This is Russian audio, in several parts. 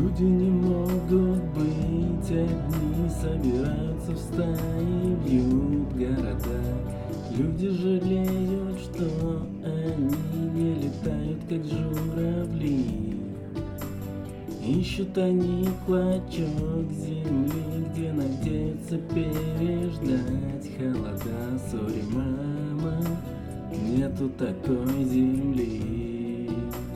Люди не могут быть одни, собираются в стаи, бьют города. Люди жалеют, что они не летают, как журавли. Ищут они клочок земли, где надеются переждать холода. Сори, мама, нету такой земли.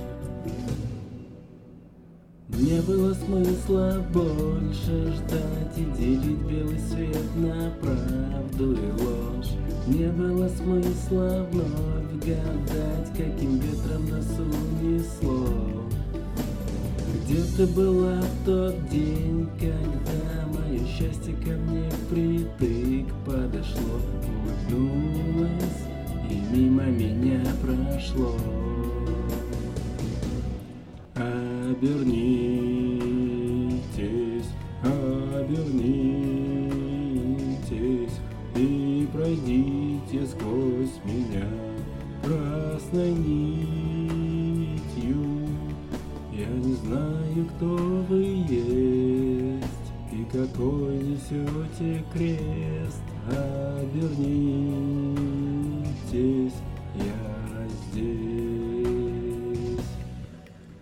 Не было смысла больше ждать и делить белый свет на правду и ложь. Не было смысла вновь гадать, каким ветром нас унесло. Где ты была в тот день, когда мое счастье ко мне впритык подошло? Улыбнулась и мимо меня прошло. Обернитесь, обернитесь и пройдите сквозь меня красной нитью. Я не знаю, кто вы есть и какой несете крест. Обернитесь